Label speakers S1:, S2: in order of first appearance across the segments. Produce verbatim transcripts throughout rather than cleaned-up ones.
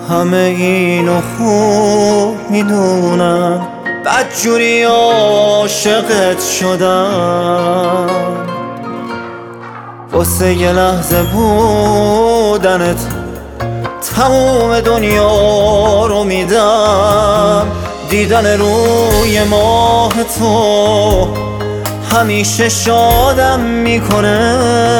S1: همه اینو خوب میدونم، بدجوری عاشقت شدم. واسه یه لحظه بودنت تموم دنیا رو میدم. دیدن روی ماه تو همیشه شادم میکنه.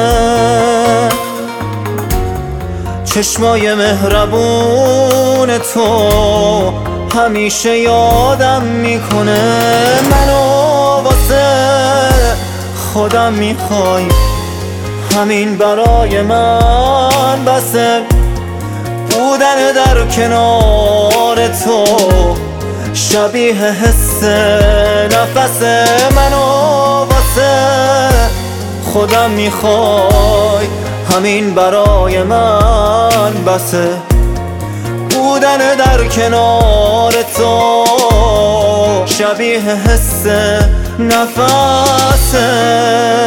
S1: چشمای مهربون تو همیشه یادم میکنه. منو واسه خودم میخوای، همین برای من بسه. بودن در کنار تو شبیه حس نفس. منو واسه خودم میخوای، همین برای من بسه. بودن در کنار تو شبیه حس نفسه.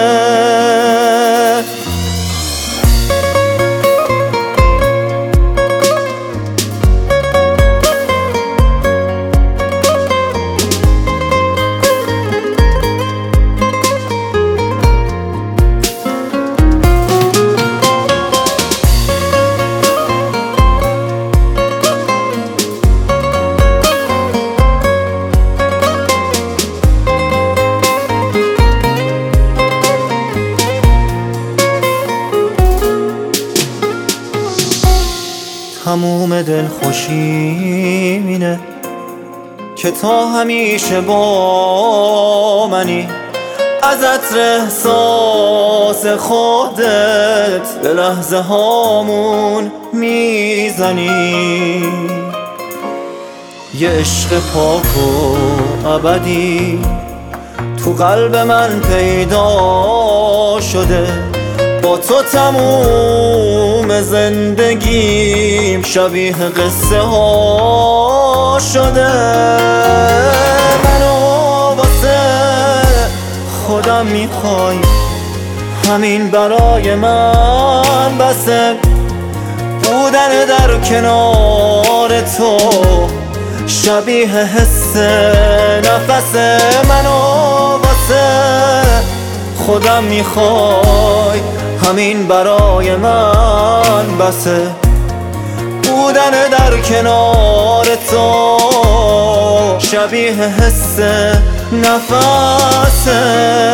S1: تموم دل خوشیم اینه که تا همیشه با منی. از عطر احساس خودت به لحظه هامون میزنی. یه عشق پاک و ابدی تو قلب من پیدا شده. با تو تموم زندگیم شبیه قصه ها شده. منو واسه خودم میخوای، همین برای من بسه. بودن در کنار تو شبیه حس نفس. منو واسه خودم میخوای، همین برای من بسه. بودن در کنار تو شبیه حس نفسه.